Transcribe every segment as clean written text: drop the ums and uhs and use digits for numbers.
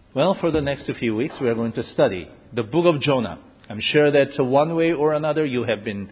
Well, for the next few weeks, we are going to study the book of Jonah. I'm sure that one way or another you have been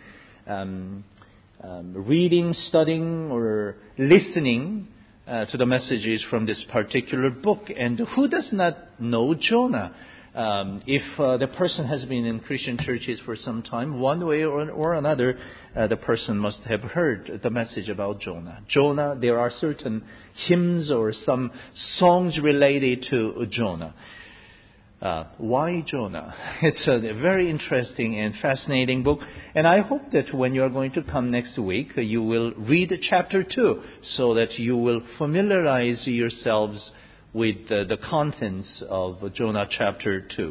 reading, studying, or listening to the messages from this particular book. And who does not know Jonah? If the person has been in Christian churches for some time, one way or another, the person must have heard the message about Jonah. Jonah, there are certain hymns or some songs related to Jonah. Why Jonah? It's a very interesting and fascinating book. And I hope that when you are going to come next week, you will read chapter 2 so that you will familiarize yourselves with the contents of Jonah chapter 2.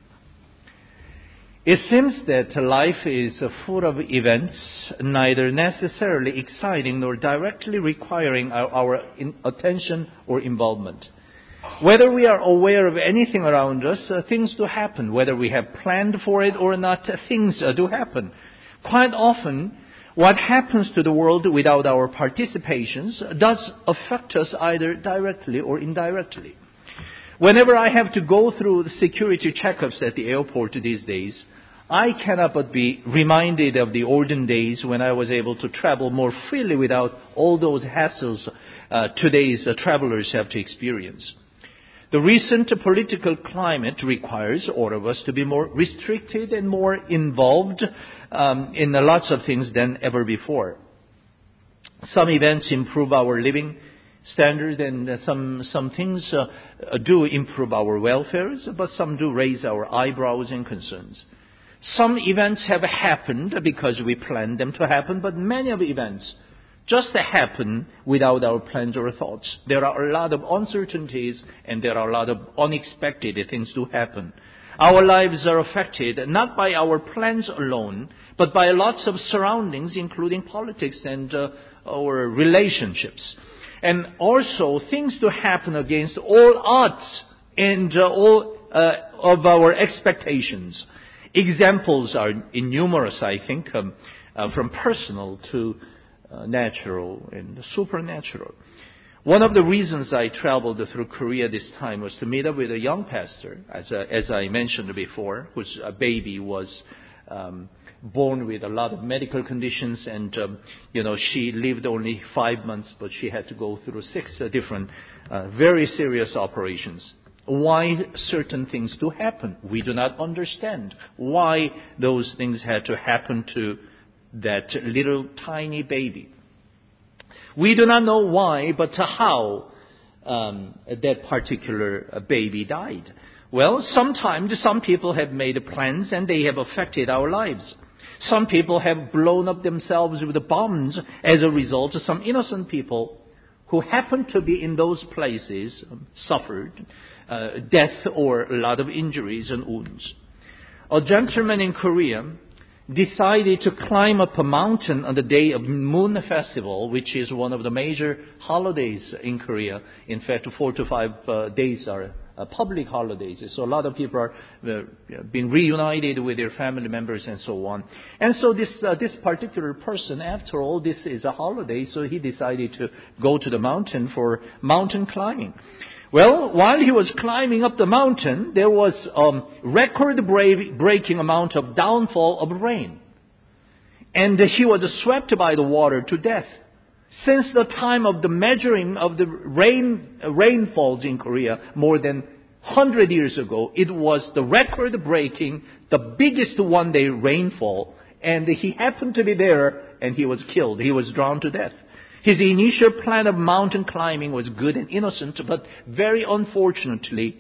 It seems that life is full of events, neither necessarily exciting nor directly requiring our attention or involvement. Whether we are aware of anything around us, things do happen. Whether we have planned for it or not, things do happen. Quite often, what happens to the world without our participations does affect us either directly or indirectly. Whenever I have to go through the security checkups at the airport these days, I cannot but be reminded of the olden days when I was able to travel more freely without all those hassles today's travelers have to experience. The recent political climate requires all of us to be more restricted and more involved in lots of things than ever before. Some events improve our living standards, and some things do improve our welfare, but some do raise our eyebrows and concerns. Some events have happened because we planned them to happen, but many of the events just happen without our plans or thoughts. There are a lot of uncertainties and there are a lot of unexpected things to happen. Our lives are affected not by our plans alone, but by lots of surroundings, including politics and our relationships. And also things to happen against all odds and all of our expectations. Examples are innumerous, I think, from personal to natural and supernatural. One of the reasons I traveled through Korea this time was to meet up with a young pastor, as I mentioned before, whose baby was born with a lot of medical conditions, and she lived only 5 months, but she had to go through 6 different very serious operations. Why certain things do happen? We do not understand why those things had to happen to that little tiny baby. We do not know why, but how that particular baby died. Well, sometimes some people have made plans and they have affected our lives. Some people have blown up themselves with bombs as a result. Some innocent people who happened to be in those places suffered death or a lot of injuries and wounds. A gentleman in Korea decided to climb up a mountain on the day of Moon Festival, which is one of the major holidays in Korea. In fact, 4 to 5 days are public holidays. So a lot of people are being reunited with their family members and so on. And so this particular person, after all, this is a holiday, so he decided to go to the mountain for mountain climbing. Well, while he was climbing up the mountain, there was record-breaking amount of downfall of rain. And he was swept by the water to death. Since the time of the measuring of the rainfalls in Korea, more than 100 years ago, it was the record-breaking, the biggest one-day rainfall. And he happened to be there, and he was killed. He was drowned to death. His initial plan of mountain climbing was good and innocent, but very unfortunately,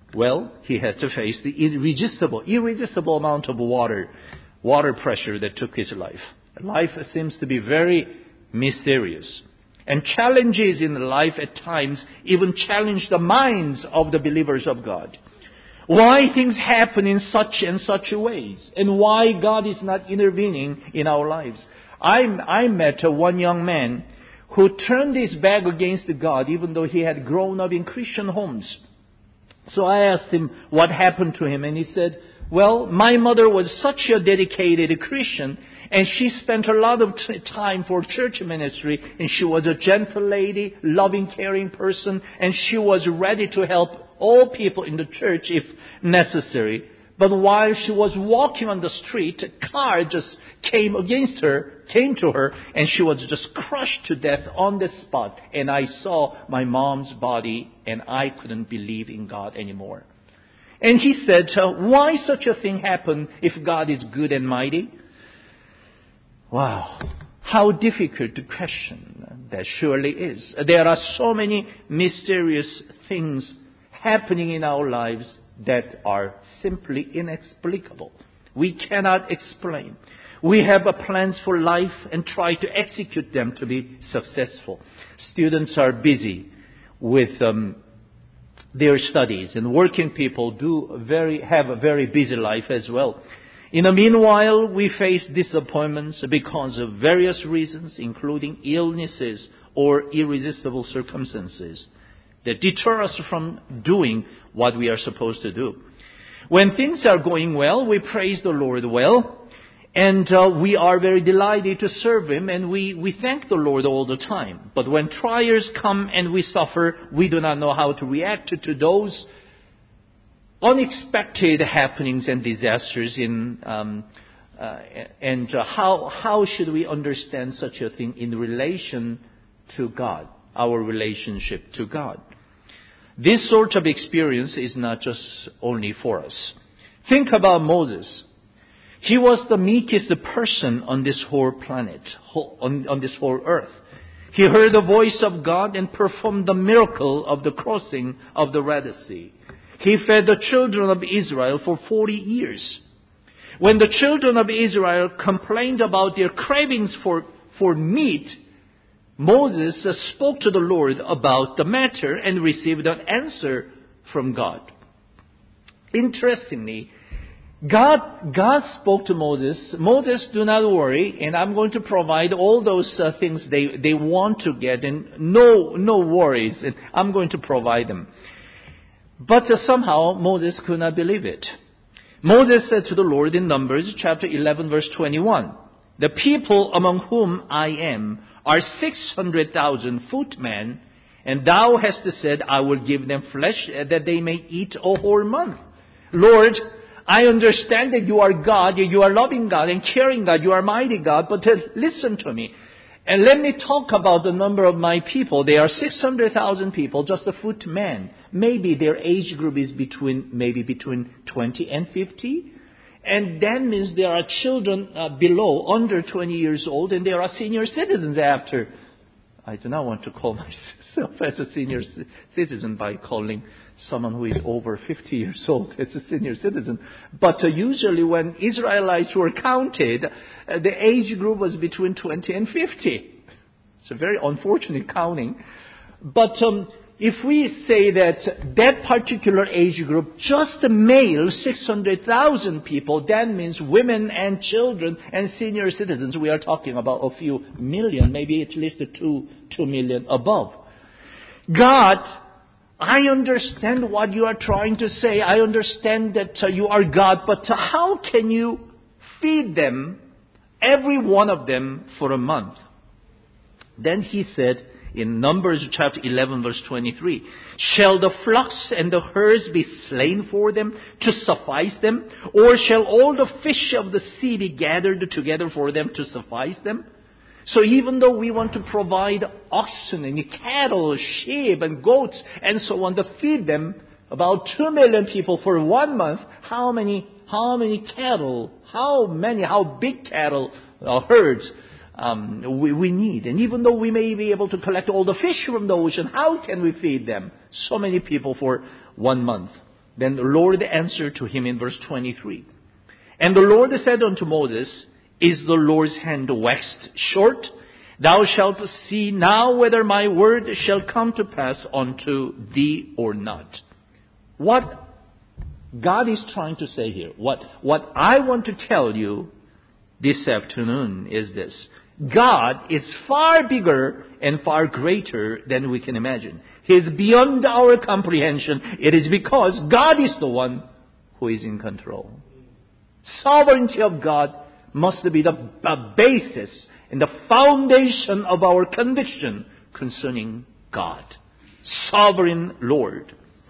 he had to face the irresistible amount of water pressure that took his life. Life seems to be very mysterious. And challenges in life at times even challenge the minds of the believers of God. Why things happen in such and such ways, and why God is not intervening in our lives. I met one young man who turned his back against God even though he had grown up in Christian homes. So I asked him what happened to him, and he said, my mother was such a dedicated Christian, and she spent a lot of time for church ministry, and she was a gentle lady, loving, caring person, and she was ready to help all people in the church if necessary. But while she was walking on the street, a car just came to her, and she was just crushed to death on the spot. And I saw my mom's body, and I couldn't believe in God anymore. And he said, why such a thing happen if God is good and mighty? Wow, how difficult to question that surely is. There are so many mysterious things happening in our lives that are simply inexplicable. We cannot explain. We have plans for life and try to execute them to be successful. Students are busy with their studies, and working people have a very busy life as well. In the meanwhile, we face disappointments because of various reasons, including illnesses or irresistible circumstances that deter us from doing what we are supposed to do. When things are going well, we praise the Lord well, and we are very delighted to serve Him, and we thank the Lord all the time. But when trials come and we suffer, we do not know how to react to those unexpected happenings and disasters how should we understand such a thing in relation to God, our relationship to God? This sort of experience is not just only for us. Think about Moses. He was the meekest person on this whole planet, on this whole earth. He heard the voice of God and performed the miracle of the crossing of the Red Sea. He fed the children of Israel for 40 years. When the children of Israel complained about their cravings for meat, Moses spoke to the Lord about the matter and received an answer from God. Interestingly, God spoke to Moses. Moses, do not worry, and I'm going to provide all those things they want to get, and no worries, and I'm going to provide them. But somehow Moses could not believe it. Moses said to the Lord in Numbers chapter 11 verse 21, "The people among whom I am are 600,000 footmen, and thou hast said, I will give them flesh that they may eat a whole month. Lord, I understand that you are God, you are loving God and caring God, you are mighty God, but listen to me. And let me talk about the number of my people. They are 600,000 people, just the footmen. Maybe their age group is between 20 and 50. And that means there are children below, under 20 years old, and there are senior citizens after. I do not want to call myself as a senior citizen by calling someone who is over 50 years old as a senior citizen. But usually when Israelites were counted, the age group was between 20 and 50. It's a very unfortunate counting. But if we say that particular age group, just the male, 600,000 people, that means women and children and senior citizens, we are talking about a few million, maybe at least 2 million above. God, I understand what you are trying to say. I understand that you are God, but how can you feed them, every one of them, for a month? Then he said, in Numbers chapter 11 verse 23, "Shall the flocks and the herds be slain for them to suffice them? Or shall all the fish of the sea be gathered together for them to suffice them?" So even though we want to provide oxen and cattle, sheep and goats and so on to feed them, about 2 million people for 1 month, how big cattle herds we need. And even though we may be able to collect all the fish from the ocean, how can we feed them? So many people for 1 month. Then the Lord answered to him in verse 23. "And the Lord said unto Moses, Is the Lord's hand waxed short? Thou shalt see now whether my word shall come to pass unto thee or not." What God is trying to say here, what I want to tell you this afternoon is this. God is far bigger and far greater than we can imagine. He is beyond our comprehension. It is because God is the one who is in control. Sovereignty of God must be the basis and the foundation of our conviction concerning God. Sovereign Lord.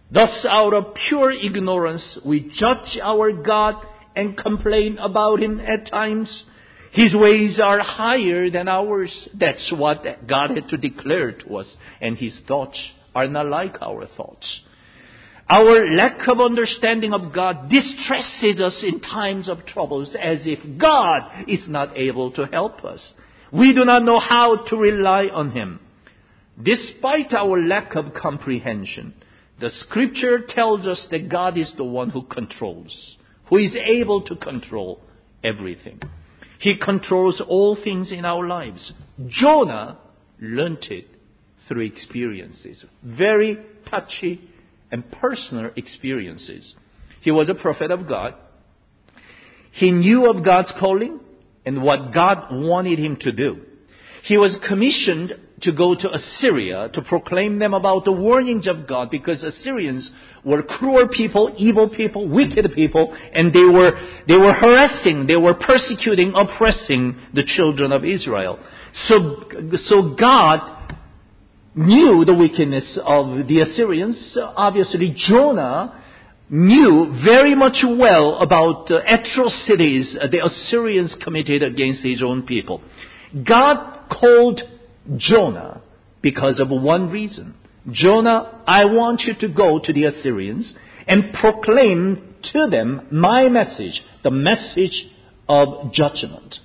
Thus, out of pure ignorance, we judge our God and complain about Him at times. His ways are higher than ours. That's what God had to declare to us. And His thoughts are not like our thoughts. Our lack of understanding of God distresses us in times of troubles, as if God is not able to help us. We do not know how to rely on Him. Despite our lack of comprehension, the Scripture tells us that God is the one who controls, who is able to control everything. He controls all things in our lives. Jonah learned it through experiences, very touchy and personal experiences. He was a prophet of God. He knew of God's calling and what God wanted him to do. He was commissioned to go to Assyria to proclaim them about the warnings of God, because Assyrians were cruel people, evil people, wicked people, and they were harassing, they were persecuting, oppressing the children of Israel. So God knew the wickedness of the Assyrians. Obviously, Jonah knew very much well about the atrocities the Assyrians committed against his own people. God called Jonah because of one reason. Jonah, I want you to go to the Assyrians and proclaim to them my message, the message of judgment.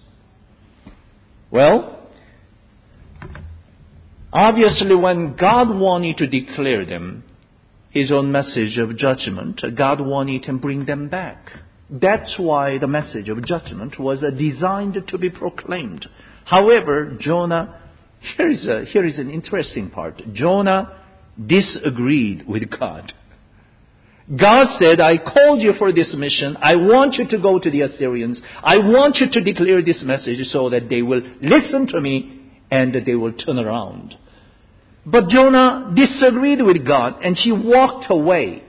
Well, obviously when God wanted to declare them His own message of judgment, God wanted to bring them back. That's why the message of judgment was designed to be proclaimed. However, Jonah, here is an interesting part. Jonah disagreed with God. God said, I called you for this mission. I want you to go to the Assyrians. I want you to declare this message so that they will listen to me and that they will turn around. But Jonah disagreed with God and he walked away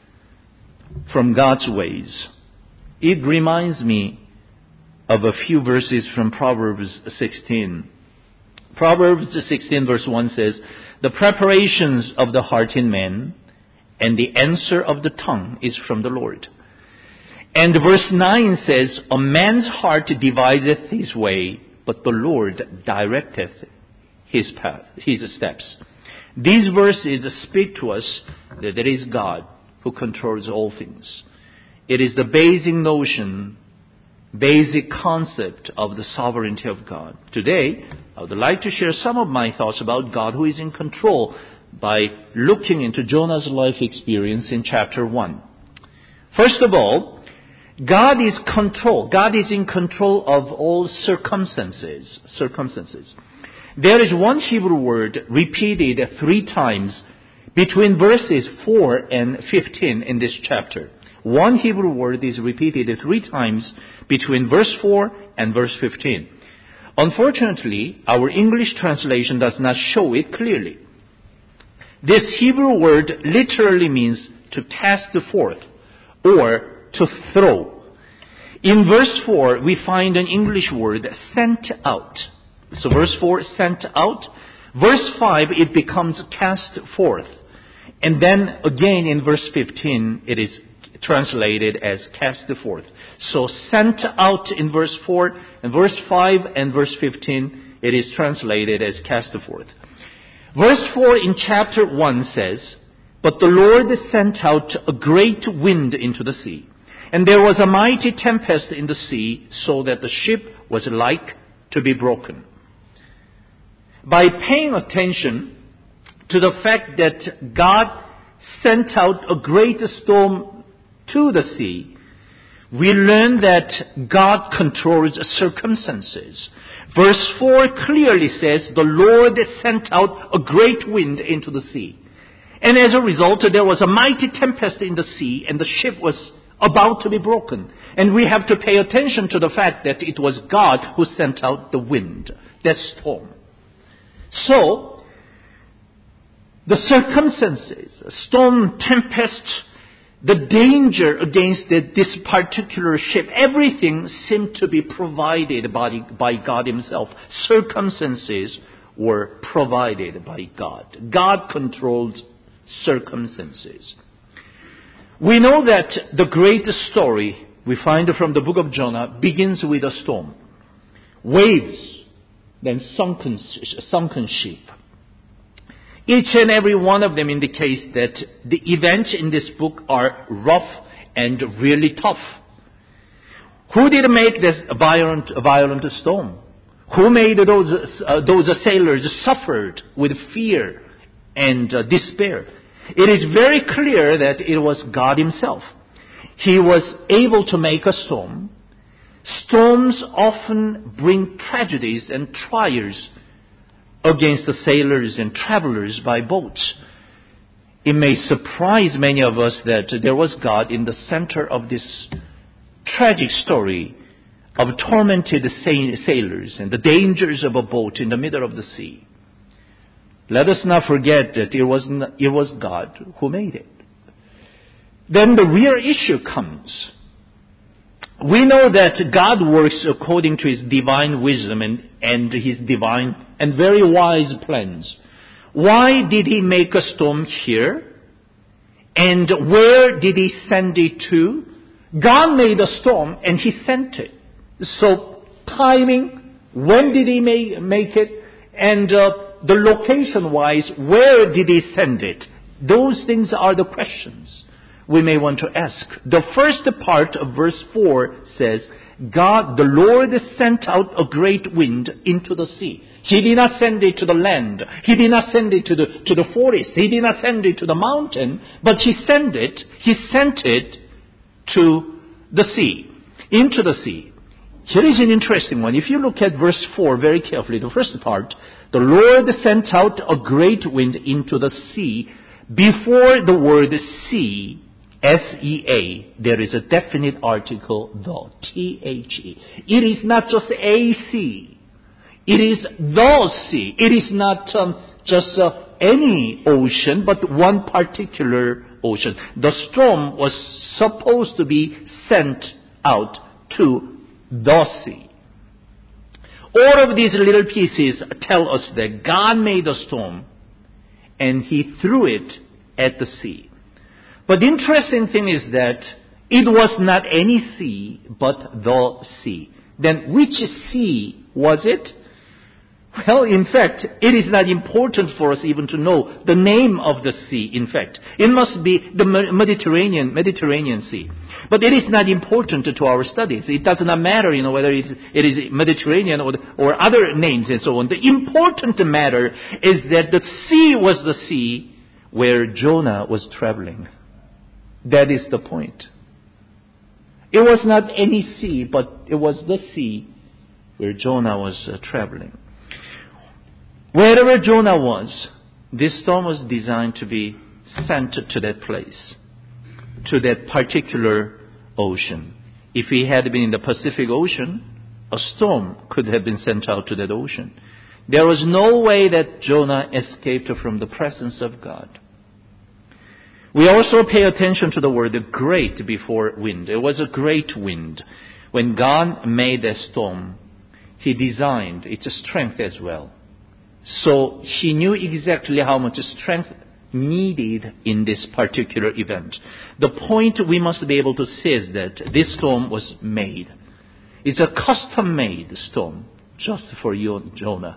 from God's ways. It reminds me of a few verses from Proverbs 16. Proverbs 16 verse 1 says, the preparations of the heart in man and the answer of the tongue is from the Lord. And verse 9 says, a man's heart deviseth his way, but the Lord directeth his path, his steps. These verses speak to us that there is God who controls all things. It is the basic notion, basic concept of the sovereignty of God. Today, I would like to share some of my thoughts about God who is in control by looking into Jonah's life experience in chapter 1. First of all, God is in control of all circumstances. There is one Hebrew word repeated 3 times between verses 4 and 15 in this chapter. One Hebrew word is repeated 3 times between verse 4 and verse 15. Unfortunately, our English translation does not show it clearly. This Hebrew word literally means to cast forth or to throw. In verse 4, we find an English word, sent out. So verse 4, sent out. Verse 5, it becomes cast forth. And then again in verse 15, it is translated as cast forth. So sent out in verse 4, and verse 5 and verse 15, it is translated as cast forth. Verse 4 in chapter 1 says, but the Lord sent out a great wind into the sea, and there was a mighty tempest in the sea, so that the ship was like to be broken. By paying attention to the fact that God sent out a great storm to the sea, we learn that God controls circumstances. Verse 4 clearly says, the Lord sent out a great wind into the sea. And as a result, there was a mighty tempest in the sea, and the ship was about to be broken. And we have to pay attention to the fact that it was God who sent out the wind, that storm. So, the circumstances, storm, tempest, the danger against this particular ship, everything seemed to be provided by God Himself. Circumstances were provided by God. God controlled circumstances. We know that the great story we find from the book of Jonah begins with a storm. Waves, then sunken ship. Each and every one of them indicates that the events in this book are rough and really tough. Who did make this violent storm? Who made those sailors suffered with fear and despair? It is very clear that it was God Himself. He was able to make a storm. Storms often bring tragedies and trials against the sailors and travelers by boats. It may surprise many of us that there was God in the center of this tragic story of tormented sailors and the dangers of a boat in the middle of the sea. Let us not forget that it was God who made it. Then the real issue comes. We know that God works according to His divine wisdom and His divine and very wise plans. Why did He make a storm here? And where did He send it to? God made a storm and He sent it. So timing, when did He make it? And the location-wise, where did He send it? Those things are the questions we may want to ask. The first part of verse 4 says, God, the Lord, sent out a great wind into the sea. He did not send it to the land. He did not send it to the forest. He did not send it to the mountain. But He sent it to the sea, into the sea. Here is an interesting one. If you look at verse 4 very carefully, the first part, the Lord sent out a great wind into the sea. Before the word sea, S-E-A, there is a definite article, the, T-H-E. It is not just a sea. It is the sea. It is not just any ocean, but one particular ocean. The storm was supposed to be sent out to the sea. All of these little pieces tell us that God made a storm and He threw it at the sea. But the interesting thing is that it was not any sea, but the sea. Then which sea was it? Well, in fact, it is not important for us even to know the name of the sea, in fact. It must be the Mediterranean Sea. But it is not important to our studies. It does not matter, whether it is Mediterranean or other names and so on. The important matter is that the sea was the sea where Jonah was traveling. That is the point. It was not any sea, but it was the sea where Jonah was traveling. Wherever Jonah was, this storm was designed to be sent to that place, to that particular ocean. If he had been in the Pacific Ocean, a storm could have been sent out to that ocean. There was no way that Jonah escaped from the presence of God. We also pay attention to the word great before wind. It was a great wind. When God made a storm, He designed its strength as well. So He knew exactly how much strength needed in this particular event. The point we must be able to see is that this storm was made. It's a custom-made storm just for you, Jonah.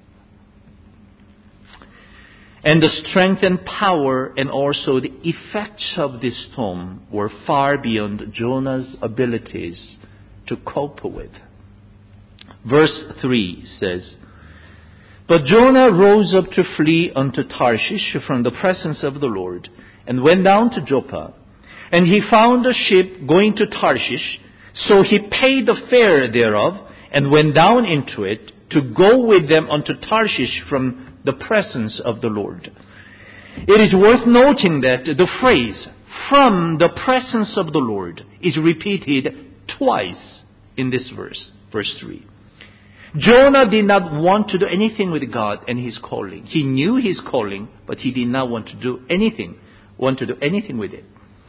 And the strength and power and also the effects of this storm were far beyond Jonah's abilities to cope with. Verse 3 says, But Jonah rose up to flee unto Tarshish from the presence of the Lord, and went down to Joppa. And he found a ship going to Tarshish, so he paid the fare thereof, and went down into it, to go with them unto Tarshish from the presence of the Lord. It is worth noting that the phrase, from the presence of the Lord, is repeated twice in this verse, verse 3. Jonah did not want to do anything with God and His calling. He knew His calling, but he did not want to do anything with it.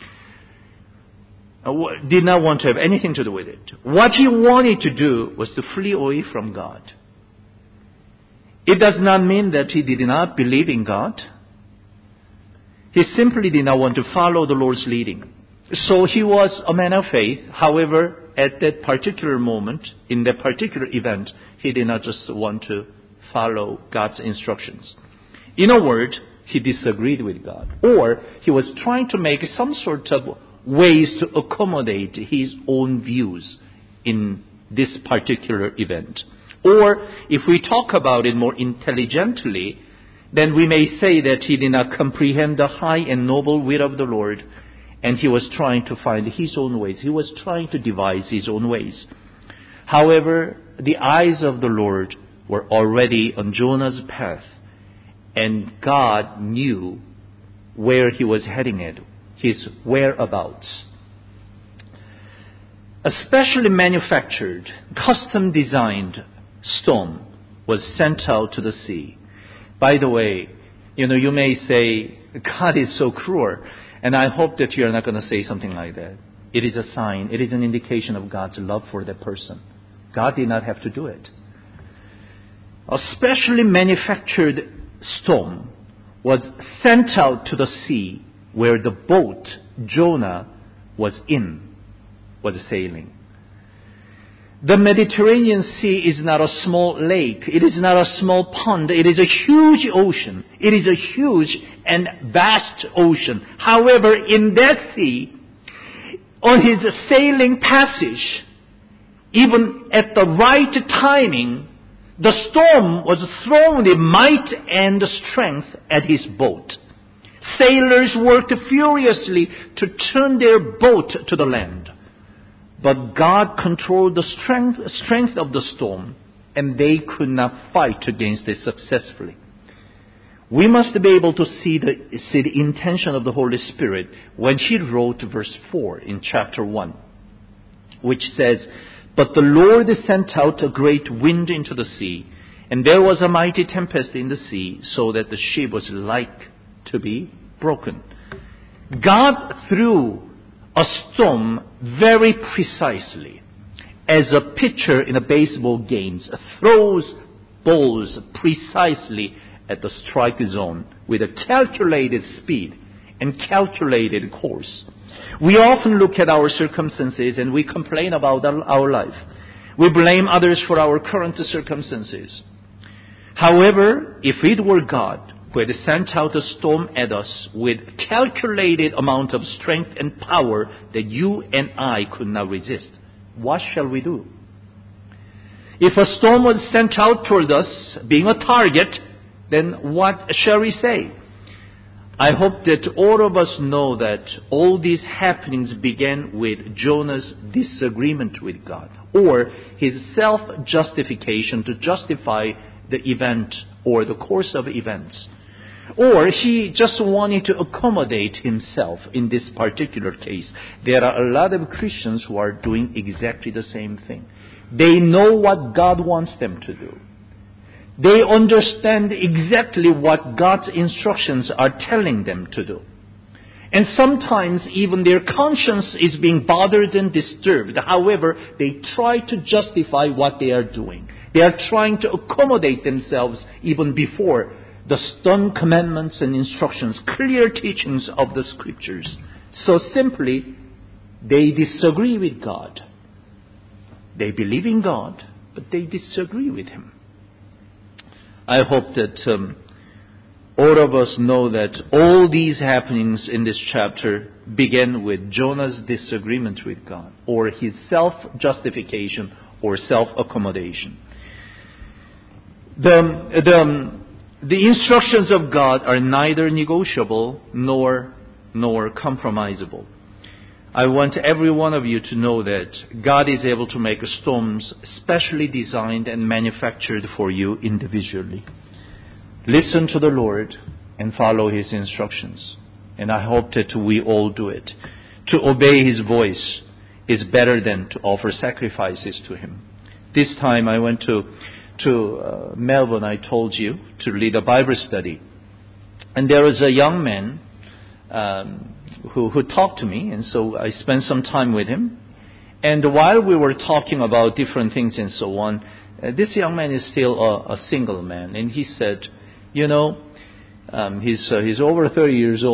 Did not want to have anything to do with it. What he wanted to do was to flee away from God. It does not mean that he did not believe in God. He simply did not want to follow the Lord's leading. So he was a man of faith. However, at that particular moment, in that particular event, he did not just want to follow God's instructions. In a word, he disagreed with God. Or he was trying to make some sort of ways to accommodate his own views in this particular event. Or if we talk about it more intelligently, then we may say that he did not comprehend the high and noble will of the Lord, and he was trying to find his own ways. He was trying to devise his own ways. However, the eyes of the Lord were already on Jonah's path, and God knew where he was heading at, his whereabouts. A specially manufactured, custom-designed storm was sent out to the sea. By the way, you may say, God is so cruel, and I hope that you are not going to say something like that. It is a sign, it is an indication of God's love for that person. God did not have to do it. A specially manufactured storm was sent out to the sea where the boat Jonah was sailing. The Mediterranean Sea is not a small lake. It is not a small pond. It is a huge ocean. It is a huge and vast ocean. However, in that sea, on his sailing passage, even at the right timing, the storm was throwing the might and the strength at his boat. Sailors worked furiously to turn their boat to the land. But God controlled the strength of the storm, and they could not fight against it successfully. We must be able to see the intention of the Holy Spirit when He wrote verse 4 in chapter 1, which says, "But the Lord sent out a great wind into the sea, and there was a mighty tempest in the sea, so that the ship was like to be broken." God threw a storm very precisely, as a pitcher in a baseball game throws balls precisely at the strike zone with a calculated speed and calculated course. We often look at our circumstances and we complain about our life. We blame others for our current circumstances. However, if it were God who had sent out a storm at us with calculated amount of strength and power that you and I could not resist, what shall we do? If a storm was sent out toward us, being a target, then what shall we say? I hope that all of us know that all these happenings began with Jonah's disagreement with God, or his self-justification to justify the event or the course of events. Or he just wanted to accommodate himself in this particular case. There are a lot of Christians who are doing exactly the same thing. They know what God wants them to do. They understand exactly what God's instructions are telling them to do. And sometimes even their conscience is being bothered and disturbed. However, they try to justify what they are doing. They are trying to accommodate themselves even before the stern commandments and instructions, clear teachings of the Scriptures. So simply, they disagree with God. They believe in God, but they disagree with Him. I hope that all of us know that all these happenings in this chapter begin with Jonah's disagreement with God, or his self-justification or self-accommodation. The instructions of God are neither negotiable nor compromisable. I want every one of you to know that God is able to make storms specially designed and manufactured for you individually. Listen to the Lord and follow His instructions. And I hope that we all do it. To obey His voice is better than to offer sacrifices to Him. This time I went to Melbourne, I told you, to lead a Bible study. And there was a young man who talked to me, and so I spent some time with him. And while we were talking about different things and so on, this young man is still a single man. And he said, he's over 30 years old,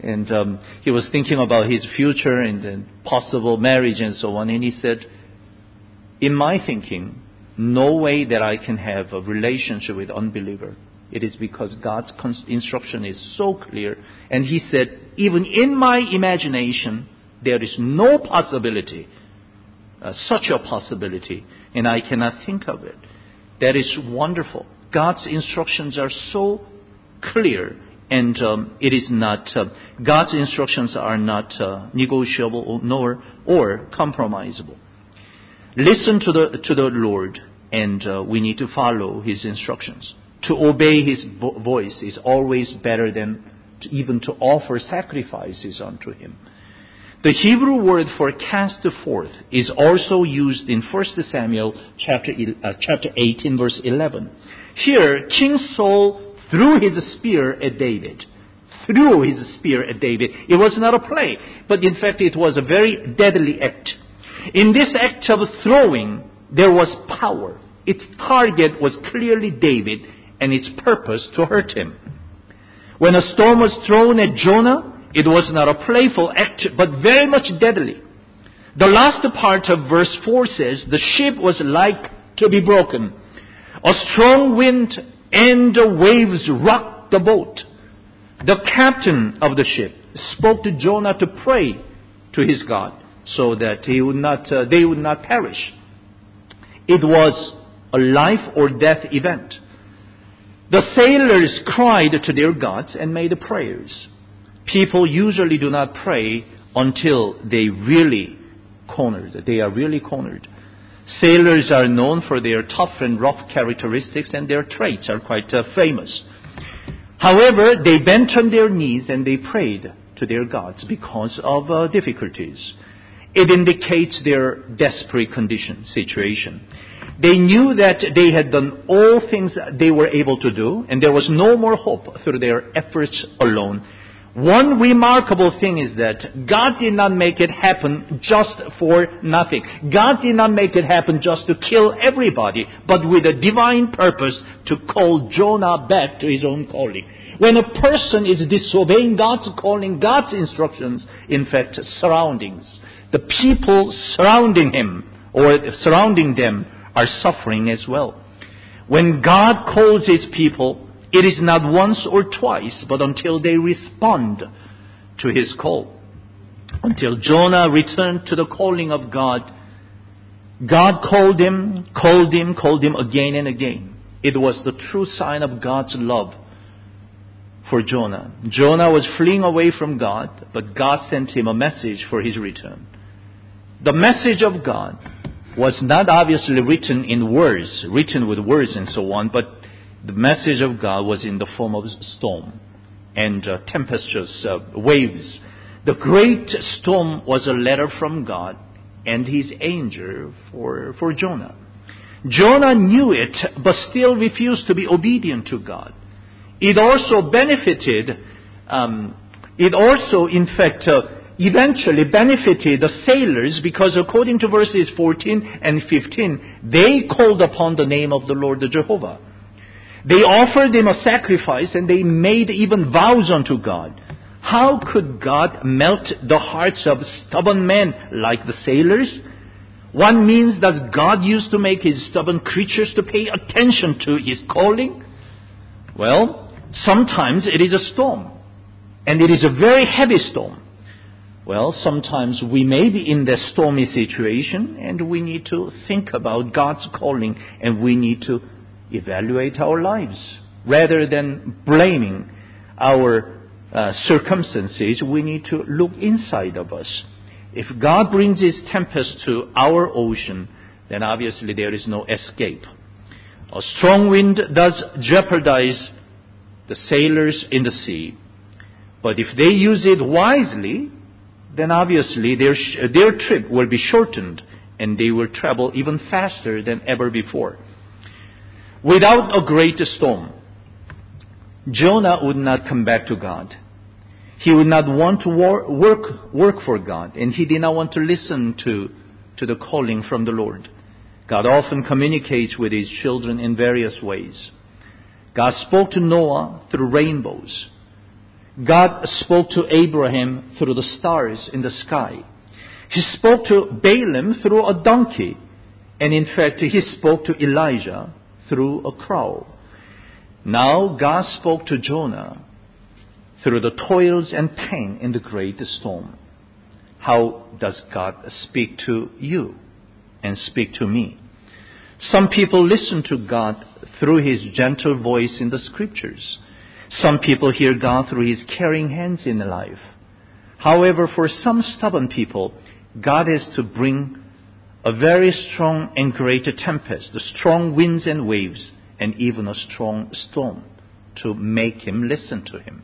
And he was thinking about his future and possible marriage and so on. And he said, in my thinking, no way that I can have a relationship with unbeliever. It is because God's instruction is so clear. And he said, even in my imagination, there is no possibility, such a possibility, and I cannot think of it. That is wonderful. God's instructions are so clear, and it is not, God's instructions are not negotiable or compromisable. Listen to the Lord, and we need to follow His instructions. To obey His voice is always better than even to offer sacrifices unto Him. The Hebrew word for cast forth is also used in 1 Samuel chapter 18, verse 11. Here, King Saul threw his spear at David. Threw his spear at David. It was not a play, but in fact it was a very deadly act. In this act of throwing, there was power. Its target was clearly David, and its purpose to hurt him. When a stone was thrown at Jonah, it was not a playful act, but very much deadly. The last part of verse 4 says, the ship was like to be broken. A strong wind and the waves rocked the boat. The captain of the ship spoke to Jonah to pray to his God so that they would not perish. It was a life or death event. The sailors cried to their gods and made prayers. People usually do not pray until they are really cornered. Sailors are known for their tough and rough characteristics, and their traits are quite famous. However, they bent on their knees and they prayed to their gods because of difficulties. It indicates their desperate situation. They knew that they had done all things they were able to do, and there was no more hope through their efforts alone. One remarkable thing is that God did not make it happen just for nothing. God did not make it happen just to kill everybody, but with a divine purpose to call Jonah back to his own calling. When a person is disobeying God's calling, God's instructions, in fact, surroundings, the people surrounding him or surrounding them are suffering as well. When God calls His people, it is not once or twice, but until they respond to His call. Until Jonah returned to the calling of God, God called him again and again. It was the true sign of God's love for Jonah. Jonah was fleeing away from God, but God sent him a message for his return. The message of God was not obviously written with words and so on, but the message of God was in the form of storm and tempestuous waves. The great storm was a letter from God and His angel for Jonah. Jonah knew it, but still refused to be obedient to God. It also eventually benefited the sailors, because according to verses 14 and 15, they called upon the name of the Lord Jehovah. They offered Him a sacrifice, and they made even vows unto God. How could God melt the hearts of stubborn men like the sailors? What means does God use to make His stubborn creatures to pay attention to His calling? Well, sometimes it is a storm, and it is a very heavy storm. Well, sometimes we may be in the stormy situation, and we need to think about God's calling, and we need to evaluate our lives. Rather than blaming our circumstances, we need to look inside of us. If God brings His tempest to our ocean, then obviously there is no escape. A strong wind does jeopardize the sailors in the sea. But if they use it wisely, then obviously their trip will be shortened and they will travel even faster than ever before. Without a great storm, Jonah would not come back to God. He would not want to work for God, and he did not want to listen to the calling from the Lord. God often communicates with His children in various ways. God spoke to Noah through rainbows. God spoke to Abraham through the stars in the sky. He spoke to Balaam through a donkey. And in fact, he spoke to Elijah through a crow. Now God spoke to Jonah through the toils and pain in the great storm. How does God speak to you and speak to me? Some people listen to God through His gentle voice in the Scriptures. Some people hear God through His caring hands in life. However, for some stubborn people, God has to bring a very strong and great tempest, the strong winds and waves, and even a strong storm to make Him listen to Him.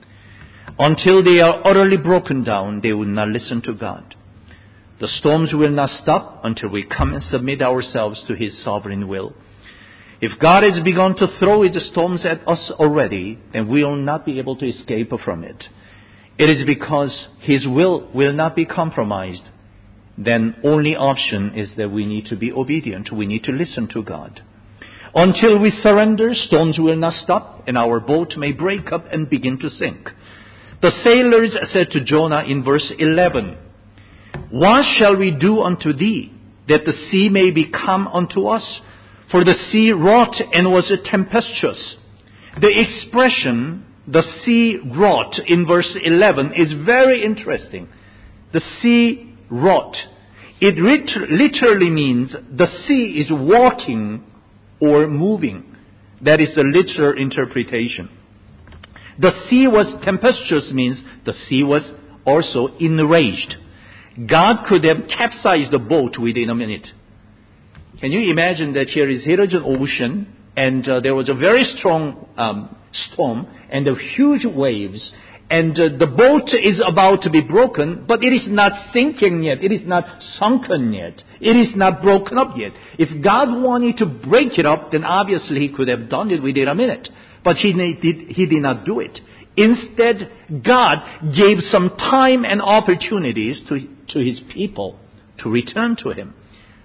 Until they are utterly broken down, they will not listen to God. The storms will not stop until we come and submit ourselves to His sovereign will. If God has begun to throw His storms at us already, then we will not be able to escape from it. It is because His will not be compromised. Then only option is that we need to be obedient. We need to listen to God. Until we surrender, storms will not stop, and our boat may break up and begin to sink. The sailors said to Jonah in verse 11, "What shall we do unto thee, that the sea may be calm unto us? For the sea wrought and was tempestuous." The expression, "the sea wrought," in verse 11 is very interesting. The sea wrought. It literally means the sea is walking or moving. That is the literal interpretation. The sea was tempestuous means the sea was also enraged. God could have capsized the boat within a minute. Can you imagine that here is Hydrogen Ocean, and there was a very strong storm and the huge waves, and the boat is about to be broken, but it is not sinking yet. It is not sunken yet. It is not broken up yet. If God wanted to break it up, then obviously He could have done it within a minute. But He did not do it. Instead, God gave some time and opportunities to His people to return to Him.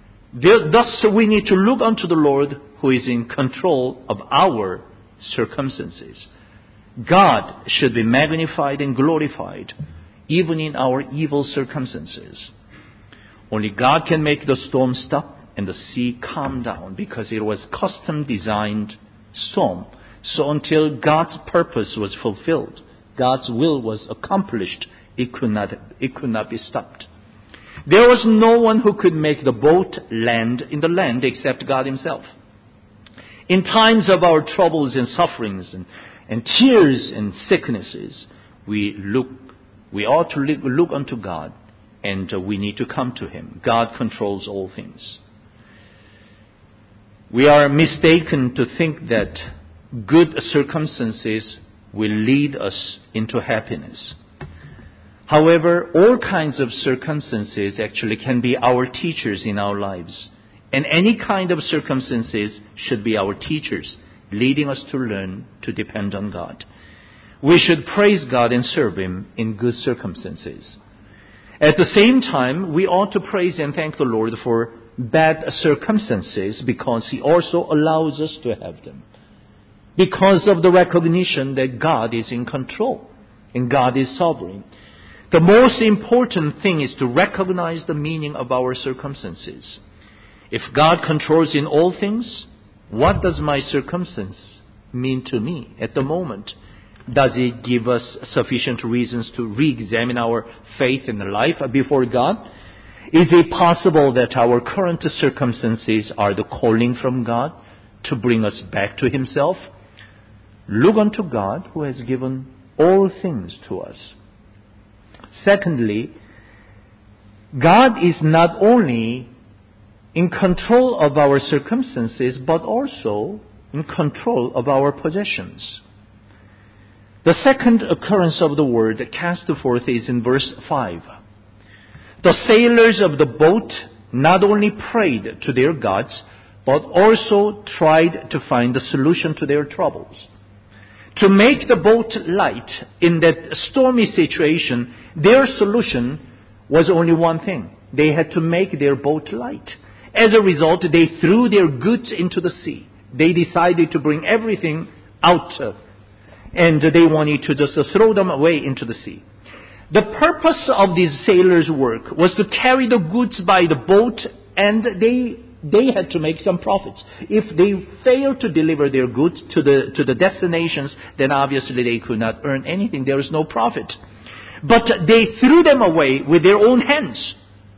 Thus, we need to look unto the Lord who is in control of our circumstances. God should be magnified and glorified, even in our evil circumstances. Only God can make the storm stop and the sea calm down, because it was custom designed storm. So until God's purpose was fulfilled, God's will was accomplished, it could not be stopped. There was no one who could make the boat land in the land except God Himself. In times of our troubles and sufferings and tears and sicknesses, we ought to look unto God, and we need to come to Him. God controls all things. We are mistaken to think that good circumstances will lead us into happiness. However, all kinds of circumstances actually can be our teachers in our lives. And any kind of circumstances should be our teachers, leading us to learn to depend on God. We should praise God and serve Him in good circumstances. At the same time, we ought to praise and thank the Lord for bad circumstances, because He also allows us to have them. Because of the recognition that God is in control and God is sovereign. The most important thing is to recognize the meaning of our circumstances. If God controls in all things, what does my circumstance mean to me at the moment? Does it give us sufficient reasons to re-examine our faith and life before God? Is it possible that our current circumstances are the calling from God to bring us back to Himself? Look unto God who has given all things to us. Secondly, God is not only in control of our circumstances, but also in control of our possessions. The second occurrence of the word cast forth is in verse 5. The sailors of the boat not only prayed to their gods, but also tried to find the solution to their troubles. To make the boat light in that stormy situation, their solution was only one thing. They had to make their boat light. As a result, they threw their goods into the sea. They decided to bring everything out. and they wanted to just throw them away into the sea. The purpose of these sailors' work was to carry the goods by the boat, and they had to make some profits. If they failed to deliver their goods to the destinations, then obviously they could not earn anything. There was no profit. But they threw them away with their own hands.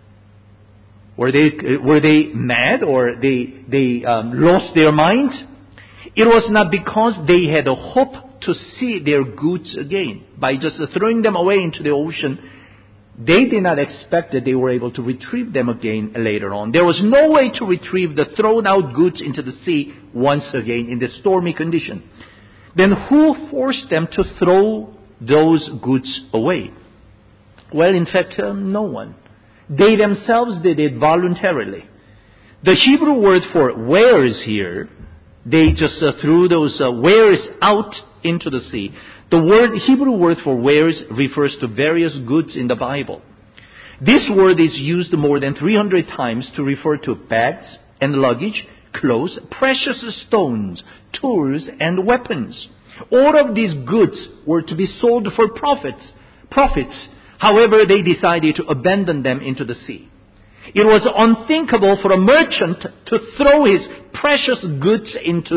Were they mad, or they lost their mind? It was not because they had a hope to see their goods again. By just throwing them away into the ocean, they did not expect that they were able to retrieve them again later on. There was no way to retrieve the thrown out goods into the sea once again in the stormy condition. Then who forced them to throw those goods away? Well, in fact, no one. They themselves did it voluntarily. The Hebrew word for wares here, they just threw those wares out into the sea. The Hebrew word for wares refers to various goods in the Bible. This word is used more than 300 times to refer to bags and luggage, clothes, precious stones, tools, and weapons. All of these goods were to be sold for profits. However, they decided to abandon them into the sea. It was unthinkable for a merchant to throw his precious goods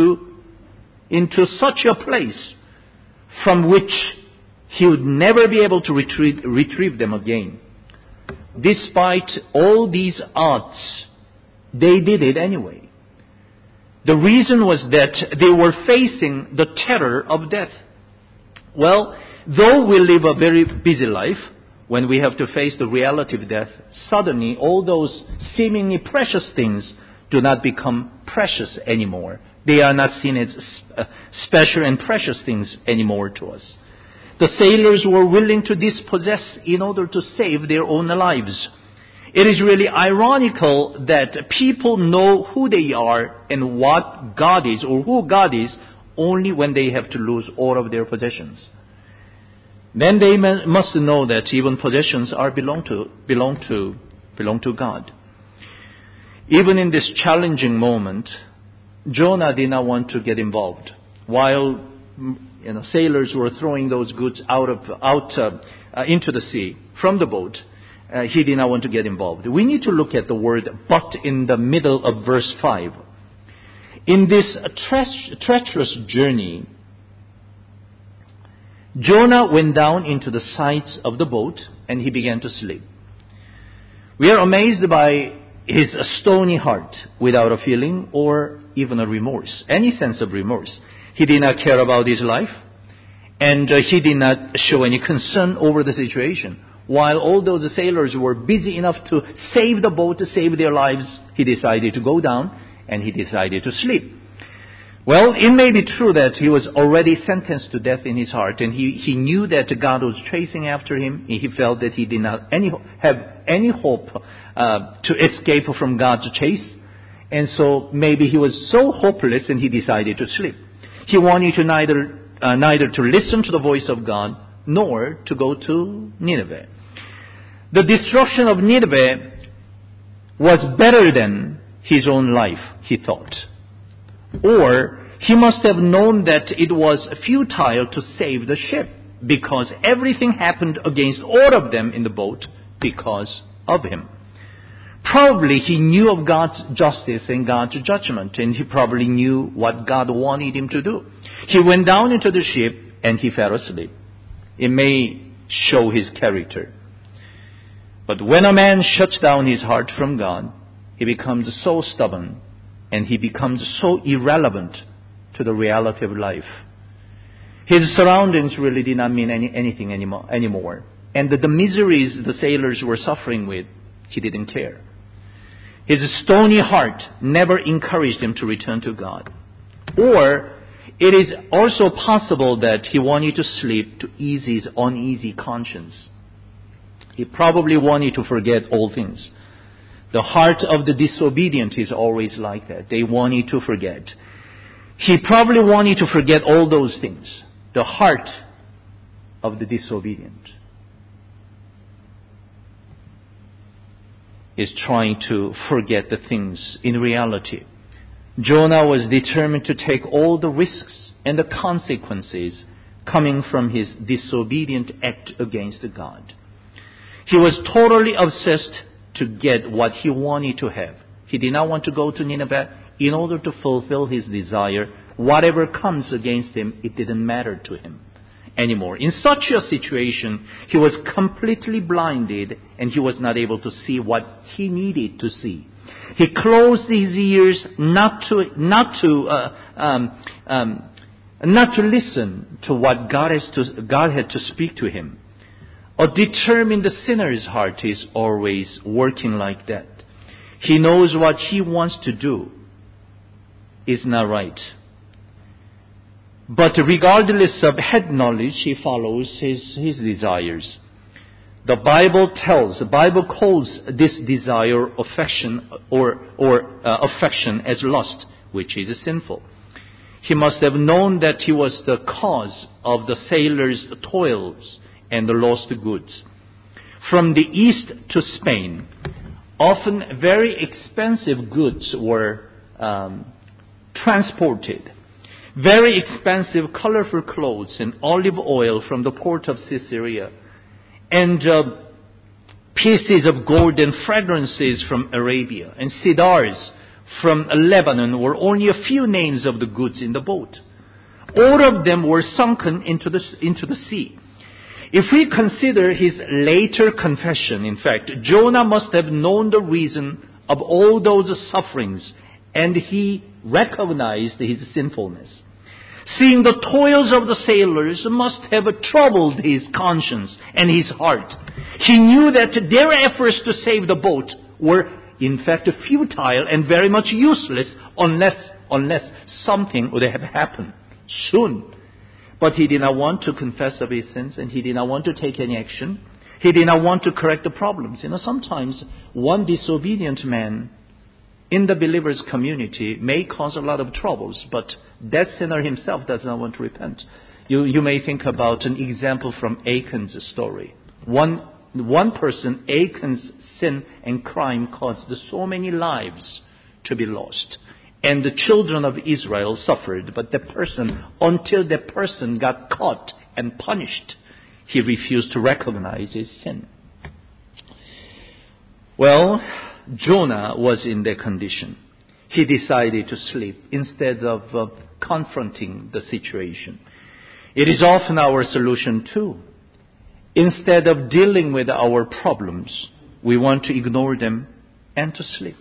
into such a place from which he would never be able to retrieve them again. Despite all these odds, they did it anyway. The reason was that they were facing the terror of death. Well, though we live a very busy life, when we have to face the reality of death, suddenly all those seemingly precious things do not become precious anymore. They are not seen as special and precious things anymore to us. The sailors were willing to dispossess in order to save their own lives. It is really ironical that people know who they are and what God is, or who God is, only when they have to lose all of their possessions. Then they must know that even possessions belong to God. Even in this challenging moment, Jonah did not want to get involved. While sailors were throwing those goods into the sea from the boat, he did not want to get involved. We need to look at the word "but" in the middle of verse 5. In this treacherous journey, Jonah went down into the sides of the boat and he began to sleep. We are amazed by his stony heart without a feeling or even a remorse, any sense of remorse. He did not care about his life, and he did not show any concern over the situation. While all those sailors were busy enough to save the boat, to save their lives, he decided to go down and he decided to sleep. Well, it may be true that he was already sentenced to death in his heart, and he knew that God was chasing after him. He felt that he did not have any hope to escape from God's chase. And so maybe he was so hopeless and he decided to sleep. He wanted to neither to listen to the voice of God nor to go to Nineveh. The destruction of Nineveh was better than his own life, he thought. Or he must have known that it was futile to save the ship, because everything happened against all of them in the boat because of him. Probably he knew of God's justice and God's judgment, and he probably knew what God wanted him to do. He went down into the ship and he fell asleep. It may show his character. But when a man shuts down his heart from God, he becomes so stubborn and he becomes so irrelevant to the reality of life. His surroundings really did not mean anything anymore. And the miseries the sailors were suffering with, he didn't care. His stony heart never encouraged him to return to God. Or it is also possible that he wanted to sleep to ease his uneasy conscience. He probably wanted to forget all things. The heart of the disobedient is always like that. They wanted to forget. He probably wanted to forget all those things. The heart of the disobedient is trying to forget the things in reality. Jonah was determined to take all the risks and the consequences coming from his disobedient act against God. He was totally obsessed to get what he wanted to have. He did not want to go to Nineveh in order to fulfill his desire. Whatever comes against him, it didn't matter to him anymore. In such a situation, he was completely blinded and he was not able to see what he needed to see. He closed his ears not to listen to what God had to speak to him. A determined sinner's heart is always working like that. He knows what he wants to do is not right. But regardless of head knowledge, he follows his desires. The Bible calls this desire affection affection as lust, which is sinful. He must have known that he was the cause of the sailors' toils and the lost goods. From the east to Spain, often very expensive goods were transported. Very expensive, colorful clothes and olive oil from the port of Caesarea, and pieces of gold and fragrances from Arabia, and cedars from Lebanon were only a few names of the goods in the boat. All of them were sunken into the sea. If we consider his later confession, in fact, Jonah must have known the reason of all those sufferings, and he recognized his sinfulness. Seeing the toils of the sailors must have troubled his conscience and his heart. He knew that their efforts to save the boat were in fact futile and very much useless unless something would have happened soon. But he did not want to confess of his sins, and he did not want to take any action. He did not want to correct the problems. Sometimes one disobedient man in the believer's community may cause a lot of troubles, but that sinner himself does not want to repent. You may think about an example from Achan's story. One person, Achan's sin and crime caused so many lives to be lost. And the children of Israel suffered, but until the person got caught and punished, he refused to recognize his sin. Well, Jonah was in that condition. He decided to sleep instead of confronting the situation. It is often our solution too. Instead of dealing with our problems, we want to ignore them and to sleep.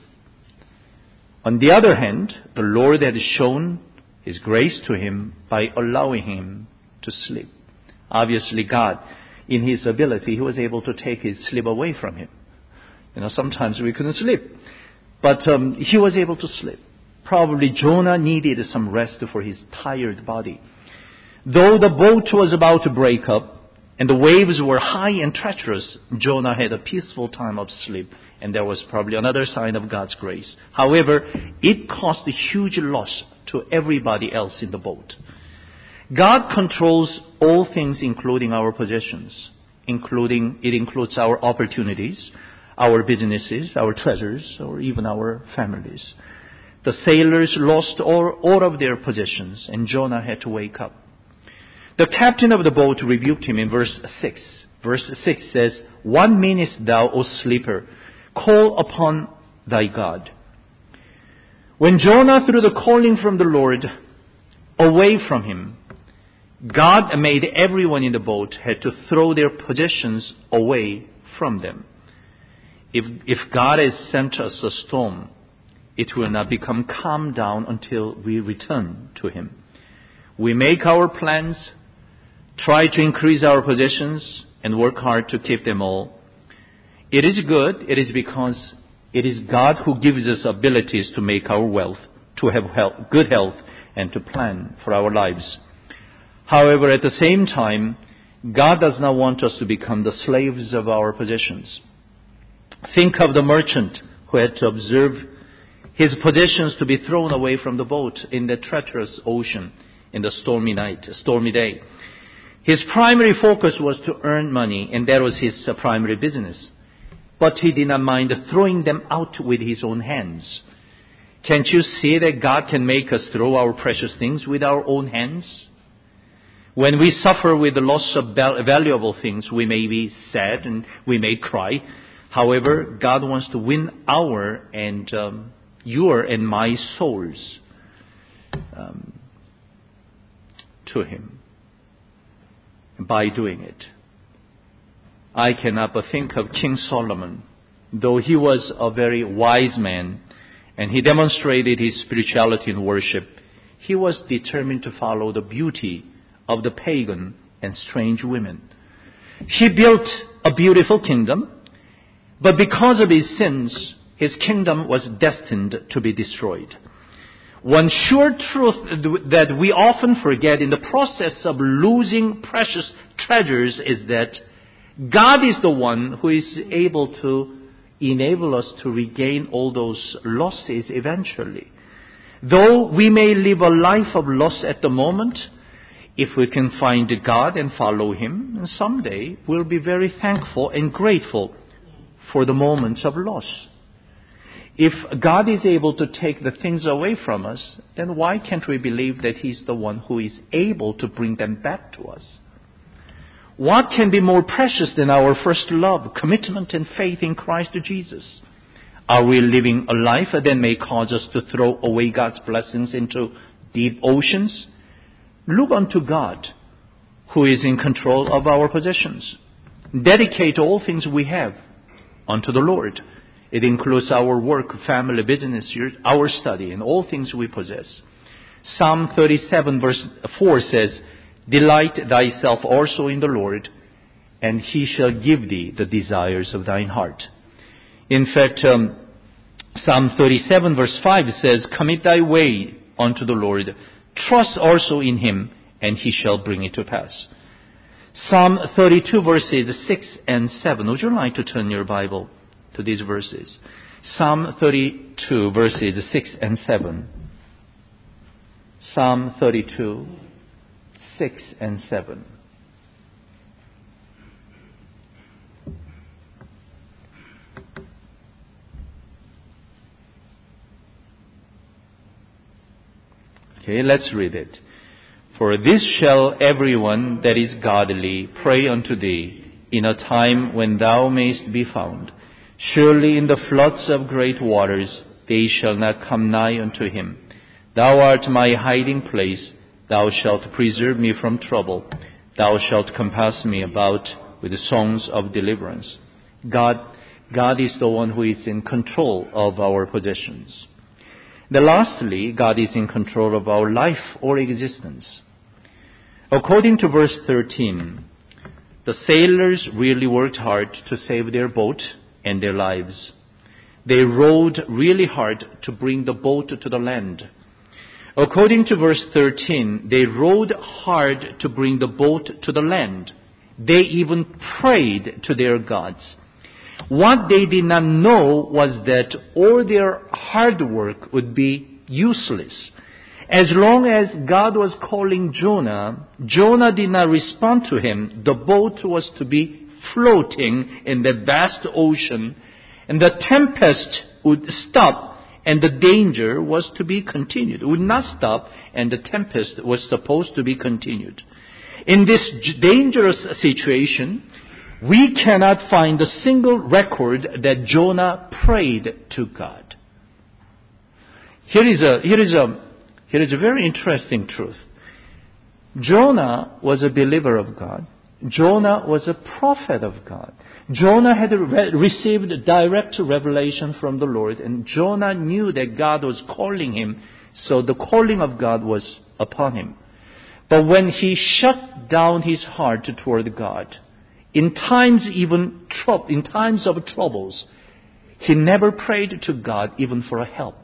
On the other hand, the Lord had shown His grace to him by allowing him to sleep. Obviously, God, in His ability, He was able to take his sleep away from him. Sometimes we couldn't sleep, but he was able to sleep. Probably Jonah needed some rest for his tired body. Though the boat was about to break up and the waves were high and treacherous, Jonah had a peaceful time of sleep, and there was probably another sign of God's grace. However, it caused a huge loss to everybody else in the boat. God controls all things, including our possessions. It includes our opportunities, our businesses, our treasures, or even our families. The sailors lost all of their possessions, and Jonah had to wake up. The captain of the boat rebuked him in verse 6. Verse 6 says, "What meanest thou, O sleeper? Call upon thy God." When Jonah, through the calling from the Lord away from him, God made everyone in the boat had to throw their possessions away from them. If God has sent us a storm, it will not become calm down until we return to Him. We make our plans, try to increase our possessions, and work hard to keep them all. It is good. It is because it is God who gives us abilities to make our wealth, to have good health, and to plan for our lives. However, at the same time, God does not want us to become the slaves of our possessions. Think of the merchant who had to observe his possessions to be thrown away from the boat in the treacherous ocean in the stormy day. His primary focus was to earn money, and that was his primary business. But he did not mind throwing them out with his own hands. Can't you see that God can make us throw our precious things with our own hands? When we suffer with the loss of valuable things, we may be sad and we may cry. However, God wants to win our and your and my souls to Him by doing it. I cannot but think of King Solomon. Though he was a very wise man and he demonstrated his spirituality in worship, he was determined to follow the beauty of the pagan and strange women. He built a beautiful kingdom, but because of his sins, his kingdom was destined to be destroyed. One sure truth that we often forget in the process of losing precious treasures is that God is the one who is able to enable us to regain all those losses eventually. Though we may live a life of loss at the moment, if we can find God and follow Him, someday we'll be very thankful and grateful for the moments of loss. If God is able to take the things away from us, then why can't we believe that He's the one who is able to bring them back to us? What can be more precious than our first love, commitment, and faith in Christ Jesus? Are we living a life that may cause us to throw away God's blessings into deep oceans? Look unto God, who is in control of our possessions. Dedicate all things we have unto the Lord. It includes our work, family, business, our study, and all things we possess. Psalm 37 verse 4 says, "Delight thyself also in the Lord, and He shall give thee the desires of thine heart." In fact, Psalm 37 verse 5 says, "Commit thy way unto the Lord. Trust also in Him, and He shall bring it to pass." Psalm 32 verses 6 and 7. Would you like to turn your Bible to these verses? Psalm 32 verses 6 and 7. Psalm 32, 6 and 7. Okay, let's read it. "For this shall everyone that is godly pray unto thee in a time when thou mayst be found. Surely in the floods of great waters they shall not come nigh unto him. Thou art my hiding place. Thou shalt preserve me from trouble. Thou shalt compass me about with songs of deliverance." God is the one who is in control of our possessions. Then lastly, God is in control of our life or existence. According to verse 13, the sailors really worked hard to save their boat and their lives. They rowed really hard to bring the boat to the land. According to verse 13, they rowed hard to bring the boat to the land. They even prayed to their gods. What they did not know was that all their hard work would be useless. As long as God was calling Jonah, Jonah did not respond to him. The boat was to be floating in the vast ocean, and the tempest would stop, and the danger was to be continued. It would not stop, and the tempest was supposed to be continued. In this dangerous situation, we cannot find a single record that Jonah prayed to God. Here is a very interesting truth. Jonah was a believer of God. Jonah was a prophet of God. Jonah had received direct revelation from the Lord, and Jonah knew that God was calling him, so the calling of God was upon him. But when he shut down his heart toward God, in times of troubles, he never prayed to God even for help.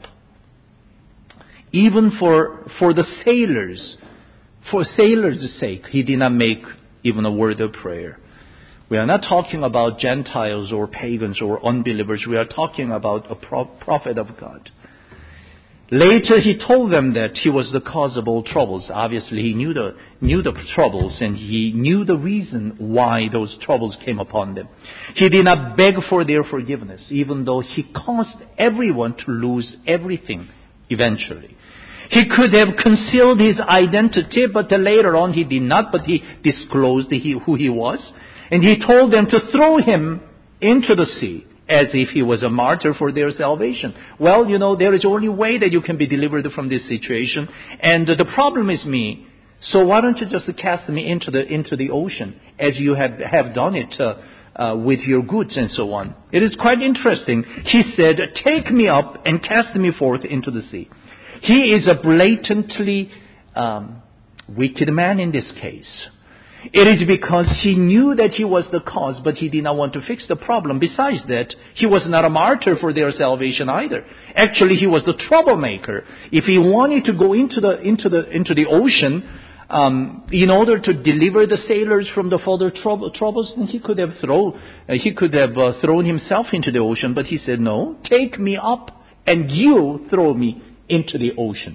Even for the sailors, for sailors' sake, he did not make even a word of prayer. We are not talking about Gentiles or pagans or unbelievers. We are talking about a prophet of God. Later, he told them that he was the cause of all troubles. Obviously, he knew the troubles, and he knew the reason why those troubles came upon them. He did not beg for their forgiveness, even though he caused everyone to lose everything eventually. He could have concealed his identity, but later on he did not, but he disclosed who he was. And he told them to throw him into the sea as if he was a martyr for their salvation. Well, there is only way that you can be delivered from this situation. And the problem is me. So why don't you just cast me into the ocean as you have done it with your goods and so on. It is quite interesting. He said, take me up and cast me forth into the sea. He is a blatantly wicked man in this case. It is because he knew that he was the cause, but he did not want to fix the problem. Besides that, he was not a martyr for their salvation either. Actually, he was the troublemaker. If he wanted to go into the ocean, in order to deliver the sailors from the further troubles, then he could have thrown himself into the ocean. But he said, no, take me up and you throw me into the ocean.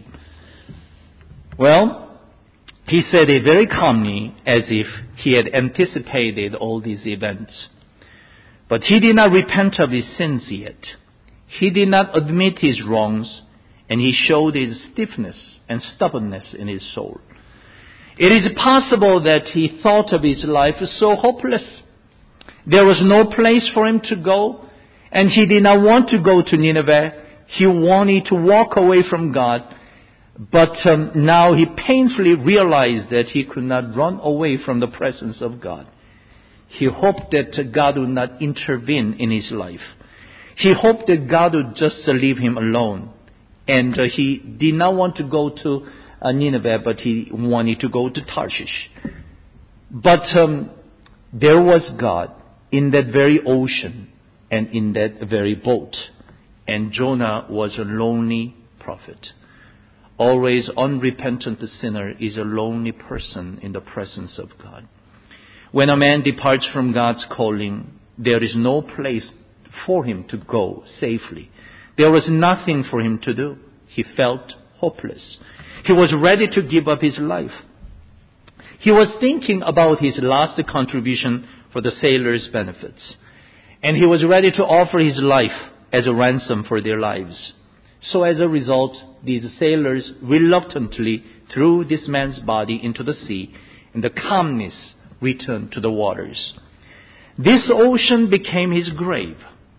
Well, he said it very calmly, as if he had anticipated all these events. But he did not repent of his sins yet. He did not admit his wrongs, and he showed his stiffness and stubbornness in his soul. It is possible that he thought of his life as so hopeless. There was no place for him to go, and he did not want to go to Nineveh. He wanted to walk away from God. But now he painfully realized that he could not run away from the presence of God. He hoped that God would not intervene in his life. He hoped that God would just leave him alone. And he did not want to go to Nineveh, but he wanted to go to Tarshish. But there was God in that very ocean and in that very boat. And Jonah was a lonely prophet. Always unrepentant sinner is a lonely person in the presence of God. When a man departs from God's calling, there is no place for him to go safely. There was nothing for him to do. He felt hopeless. He was ready to give up his life. He was thinking about his last contribution for the sailors' benefits. And he was ready to offer his life as a ransom for their lives. So as a result, these sailors reluctantly threw this man's body into the sea, and the calmness returned to the waters. This ocean became his grave.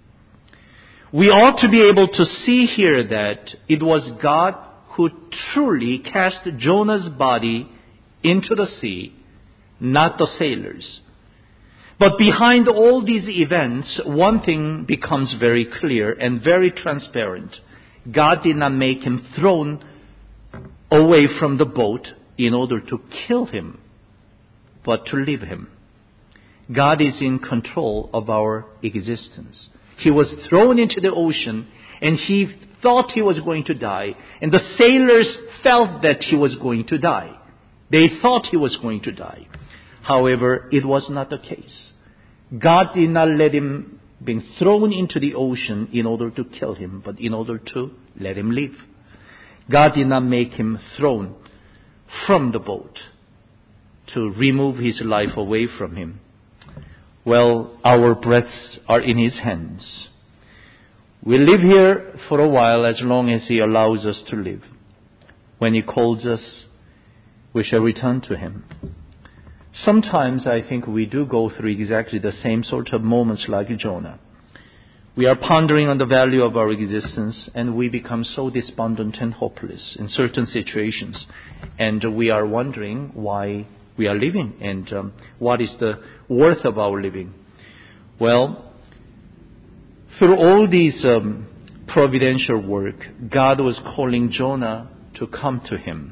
We ought to be able to see here that it was God who truly cast Jonah's body into the sea, not the sailors. But behind all these events, one thing becomes very clear and very transparent. God did not make him thrown away from the boat in order to kill him, but to leave him. God is in control of our existence. He was thrown into the ocean, and he thought he was going to die. And the sailors felt that he was going to die. They thought he was going to die. However, it was not the case. God did not let him be thrown into the ocean in order to kill him, but in order to let him live. God did not make him thrown from the boat to remove his life away from him. Well, our breaths are in his hands. We live here for a while as long as he allows us to live. When he calls us, we shall return to him. Sometimes I think we do go through exactly the same sort of moments like Jonah. We are pondering on the value of our existence, and we become so despondent and hopeless in certain situations. And we are wondering why we are living and what is the worth of our living. Well, through all these providential work, God was calling Jonah to come to him.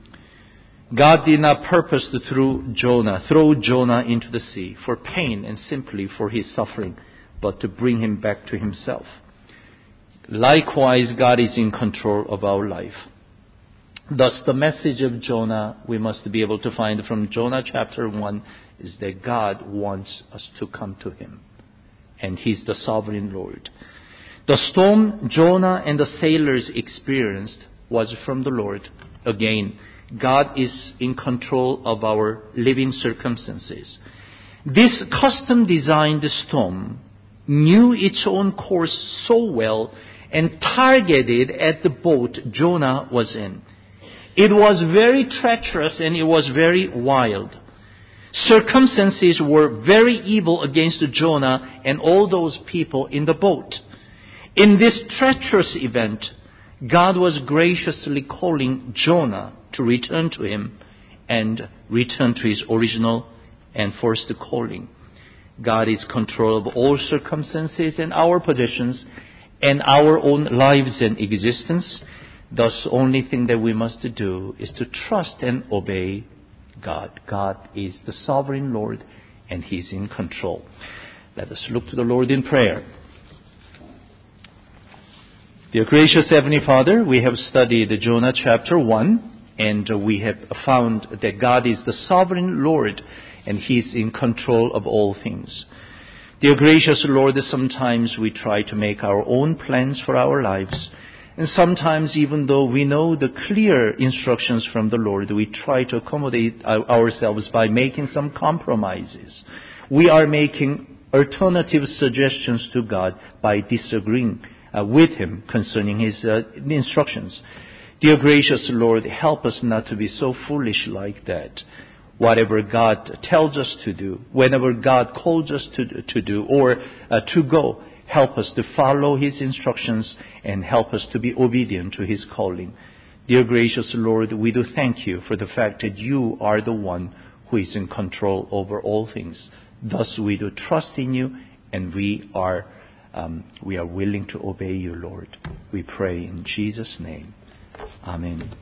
God did not purpose to throw Jonah into the sea for pain and simply for his suffering, but to bring him back to himself. Likewise, God is in control of our life. Thus, the message of Jonah we must be able to find from Jonah chapter 1 is that God wants us to come to him. And he's the sovereign Lord. The storm Jonah and the sailors experienced was from the Lord. Again, God is in control of our living circumstances. This custom-designed storm knew its own course so well and targeted at the boat Jonah was in. It was very treacherous and it was very wild. Circumstances were very evil against Jonah and all those people in the boat. In this treacherous event, God was graciously calling Jonah to return to Him and return to his original and first calling. God is in control of all circumstances and our positions and our own lives and existence. Thus, the only thing that we must do is to trust and obey God. God is the sovereign Lord and He's in control. Let us look to the Lord in prayer. Dear gracious Heavenly Father, we have studied Jonah chapter 1, and we have found that God is the sovereign Lord and He is in control of all things. Dear gracious Lord, sometimes we try to make our own plans for our lives. And sometimes, even though we know the clear instructions from the Lord, we try to accommodate ourselves by making some compromises. We are making alternative suggestions to God by disagreeing with Him concerning His instructions. Dear gracious Lord, help us not to be so foolish like that. Whatever God tells us to do, whenever God calls us to do or to go, help us to follow His instructions and help us to be obedient to His calling. Dear gracious Lord, we do thank You for the fact that You are the one who is in control over all things. Thus we do trust in You and we are willing to obey You, Lord. We pray in Jesus' name. Amen.